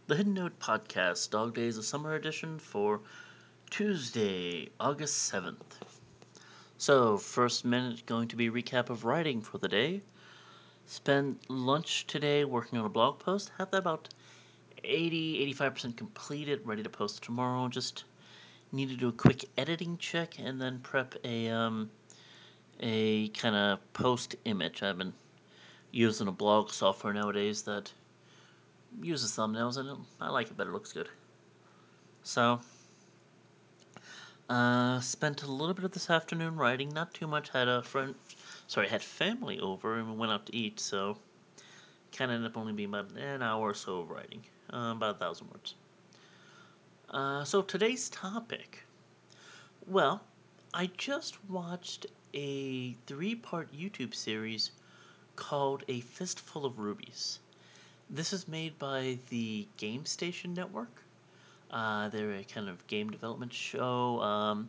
the Hidden Note Podcast, Dog Days of Summer Edition for Tuesday, August 7th. So, first minute going to be a recap of writing for the day. Spent lunch today working on a blog post. Have that about 85% completed, ready to post tomorrow. Just need to do a quick editing check and then prep a kind of post image. I've been using a blog software nowadays that uses thumbnails and I like it better, looks good. So, spent a little bit of this afternoon writing, not too much. Had family over and we went out to eat, so kind of ended up only being about an hour or so of writing, about 1,000 words. So today's topic. Well, I just watched a 3-part YouTube series called A Fistful of Rubies. This is made by the Game Station Network. They're a kind of game development show.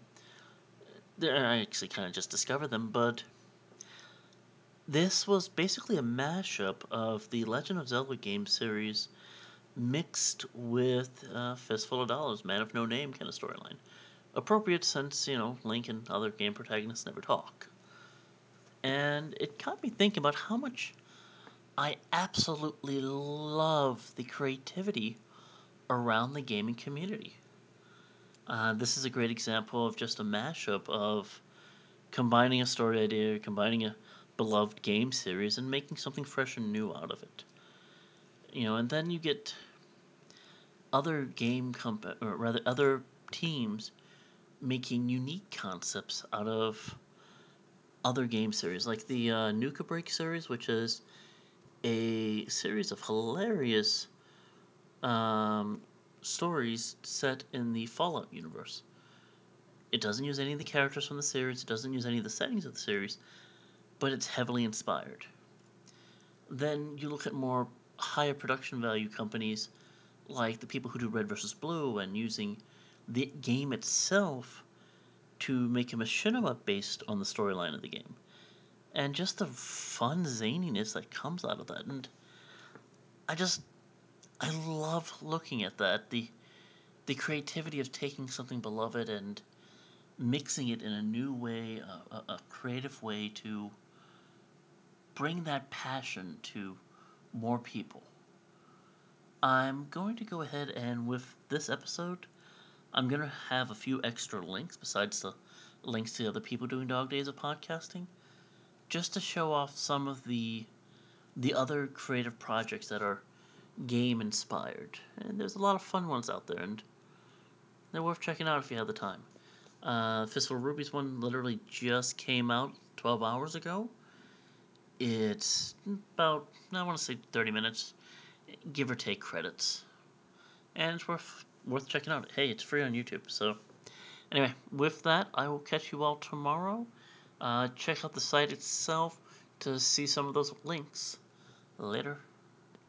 I actually kind of just discovered them, but this was basically a mashup of the Legend of Zelda game series mixed with Fistful of Dollars, Man of No Name kind of storyline. Appropriate since, Link and other game protagonists never talk. And it got me thinking about how much I absolutely love the creativity around the gaming community. This is a great example of just a mashup of combining a story idea, combining a beloved game series, and making something fresh and new out of it. And then you get other teams making unique concepts out of other game series, like the Nuka Break series, which is a series of hilarious stories set in the Fallout universe. It doesn't use any of the characters from the series, it doesn't use any of the settings of the series, but it's heavily inspired. Then you look at more higher production value companies like the people who do Red vs. Blue and using the game itself to make a machinima based on the storyline of the game. And just the fun zaniness that comes out of that. And I love looking at that. The creativity of taking something beloved and mixing it in a new way, a creative way to bring that passion to more people. I'm going to go ahead and with this episode, I'm going to have a few extra links besides the links to the other people doing Dog Days of Podcasting, just to show off some of the other creative projects that are game inspired. And there's a lot of fun ones out there, and they're worth checking out if you have the time. Fistful of Rubies one literally just came out 12 hours ago. It's about, I want to say 30 minutes, give or take credits. And it's worth checking out. Hey, it's free on YouTube. So, anyway, with that, I will catch you all tomorrow. Check out the site itself to see some of those links. Later.